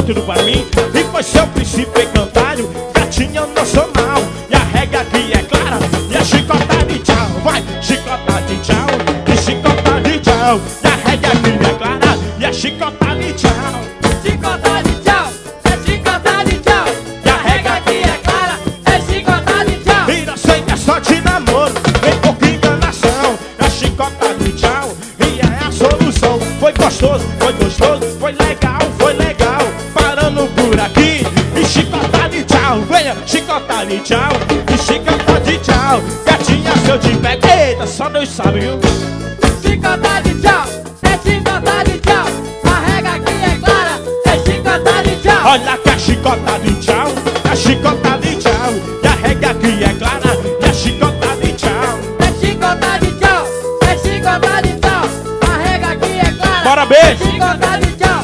tudo para mim. E foi seu princípio encantário, gatinha eu não sou mal. E a regra aqui é clara, e a chicota de tchau. Vai, chicota de tchau, e chicota de tchau. E a regra aqui é clara, e a chicota de tchau. Chicota de tchau, é chicota de tchau. E a regra aqui é clara, é chicota de tchau. E não sei que é só de namoro, vem pouca enganação. É a chicota de tchau, e é a solução. Foi gostoso, foi legal. Parando por aqui, e chicota de tchau. Venha, chicota de tchau, e chicota de tchau. Gatinha, se eu te pego, eita, só Deus sabe, viu? Chicota de tchau, é chicota de tchau. A regra aqui é clara, é chicota de tchau. Olha que a chicota de tchau, a chicota de tchau. E a regra aqui é clara, e a chicota de tchau. É chicota de tchau, é chicota de tchau. A regra aqui é clara, Bora, beijo. é chicota de tchau.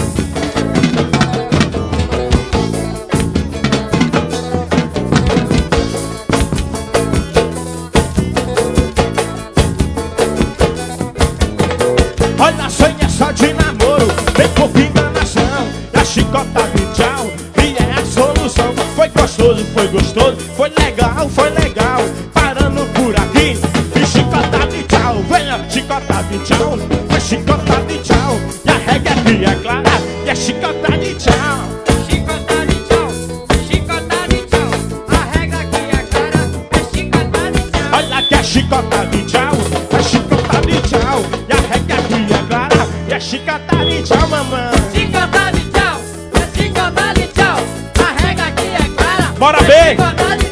Olha, sonho é só de namoro, tem pouca enganação. E a chicota de tchau, e é a solução. Foi gostoso, foi legal. Parando por aqui, e chicota de tchau. Venha, chicota de tchau, é chicota de tchau. E a regra aqui é clara, e é chicota de tchau. Chicota de tchau, chicota de tchau. A regra aqui é clara, é chicota de tchau. Olha que a chicota de tchau, é chicota de tchau. E a regra aqui é clara, e é chicota de tchau, mamãe. Chicota de tchau, é chicota de tchau. A regra aqui é clara, Bora, é bem. chicota de